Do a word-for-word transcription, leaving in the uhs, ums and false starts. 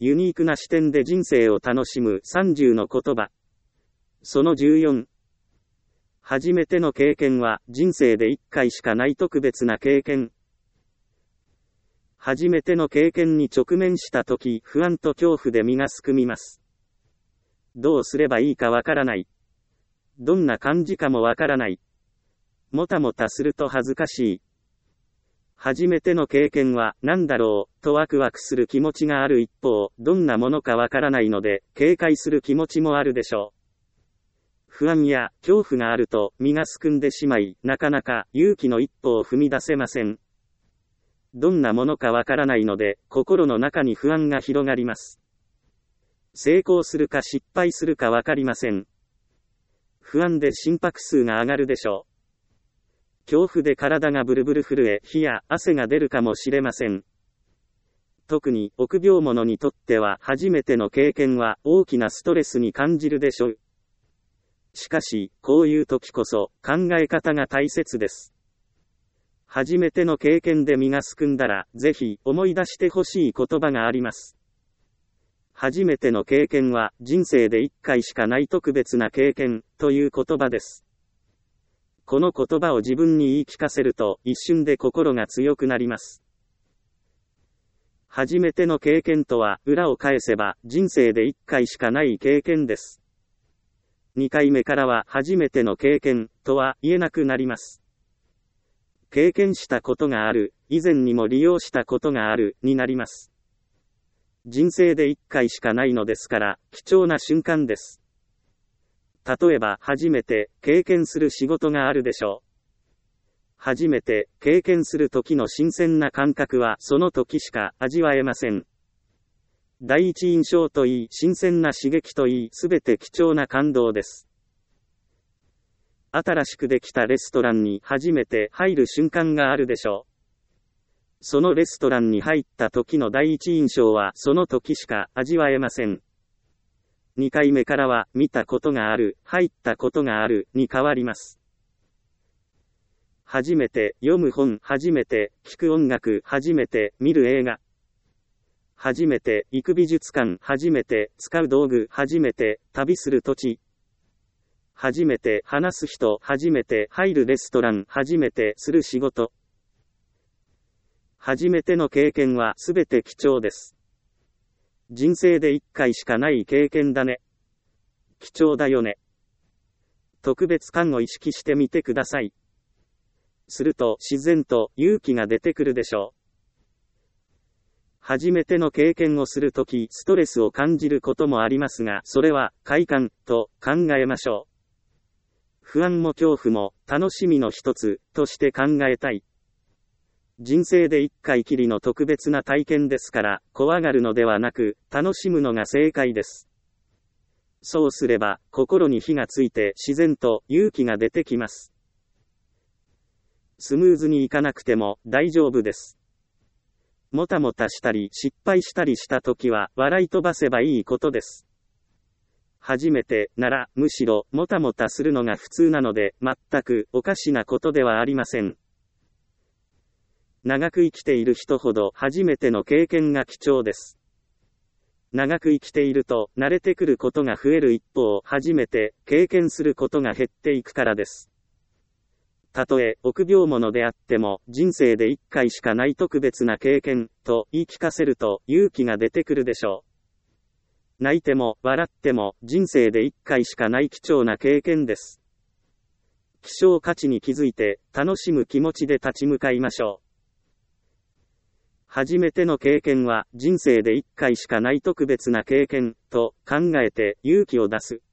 ユニークな視点で人生を楽しむさんじゅうの言葉。そのじゅうよん。初めての経験は人生でいっかいしかない特別な経験。初めての経験に直面したとき、不安と恐怖で身がすくみます。どうすればいいかわからない。どんな感じかもわからない。もたもたすると恥ずかしい。初めての経験は何だろうとワクワクする気持ちがある一方、どんなものかわからないので、警戒する気持ちもあるでしょう。不安や恐怖があると身がすくんでしまい、なかなか勇気の一歩を踏み出せません。どんなものかわからないので、心の中に不安が広がります。成功するか失敗するかわかりません。不安で心拍数が上がるでしょう。恐怖で体がブルブル震え、火や汗が出るかもしれません。特に臆病者にとっては初めての経験は大きなストレスに感じるでしょう。しかし、こういう時こそ考え方が大切です。初めての経験で身がすくんだら、ぜひ思い出してほしい言葉があります。初めての経験は人生でいっかいしかない特別な経験という言葉です。この言葉を自分に言い聞かせると一瞬で心が強くなります。初めての経験とは裏を返せば人生でいっかいしかない経験です。にかいめからは初めての経験とは言えなくなります。経験したことがある、以前にも利用したことがあるになります。人生でいっかいしかないのですから貴重な瞬間です。例えば初めて経験する仕事があるでしょう。初めて経験する時の新鮮な感覚はその時しか味わえません。第一印象といい、新鮮な刺激といい、すべて貴重な感動です。新しくできたレストランに初めて入る瞬間があるでしょう。そのレストランに入った時の第一印象はその時しか味わえません。にかいめからは見たことがある、入ったことがあるに変わります。初めて読む本、初めて聞く音楽、初めて見る映画。初めて行く美術館、初めて使う道具、初めて旅する土地。初めて話す人、初めて入るレストラン、初めてする仕事。初めての経験はすべて貴重です。人生でいっかいしかない経験だね。貴重だよね。特別感を意識してみてください。すると自然と勇気が出てくるでしょう。初めての経験をするとき、ストレスを感じることもありますが、それは快感と考えましょう。不安も恐怖も楽しみの一つとして考えたい。人生で一回きりの特別な体験ですから、怖がるのではなく、楽しむのが正解です。そうすれば、心に火がついて自然と勇気が出てきます。スムーズにいかなくても大丈夫です。もたもたしたり失敗したりしたときは、笑い飛ばせばいいことです。初めてなら、むしろもたもたするのが普通なので、全くおかしなことではありません。長く生きている人ほど初めての経験が貴重です。長く生きていると慣れてくることが増える一方、初めて経験することが減っていくからです。たとえ臆病者であっても人生でいっかいしかない特別な経験と言い聞かせると勇気が出てくるでしょう。泣いても笑っても人生でいっかいしかない貴重な経験です。希少価値に気づいて楽しむ気持ちで立ち向かいましょう。初めての経験は人生でいっかいしかない特別な経験と考えて勇気を出す。